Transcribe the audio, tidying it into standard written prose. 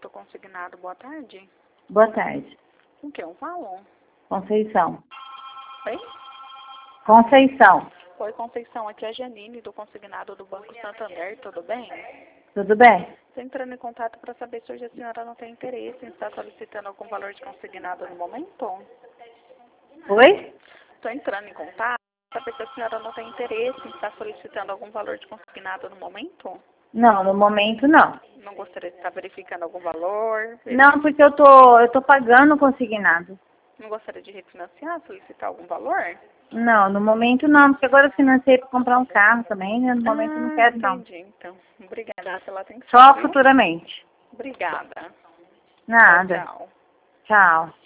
Crédito Consignado, boa tarde. Boa tarde. Com quem eu falo? Conceição. Oi? Conceição. Oi, Conceição, aqui é a Janine, do Consignado do Banco Santander, tudo bem? Tudo bem? Estou entrando em contato para saber se hoje a senhora não tem interesse em estar solicitando algum valor de consignado no momento. Oi? Estou entrando em contato para saber se a senhora não tem interesse em estar solicitando algum valor de consignado no momento. Não, no momento não. Não gostaria de estar verificando algum valor? Não, porque eu tô pagando consignado. Não gostaria de refinanciar, solicitar algum valor? Não, no momento não, porque agora eu financei para comprar um carro também, né? No momento eu não quero não. Entendi, então. Obrigada pela atenção. Só Viu? futuramente. Obrigada. Nada. Tchau, tchau. Tchau.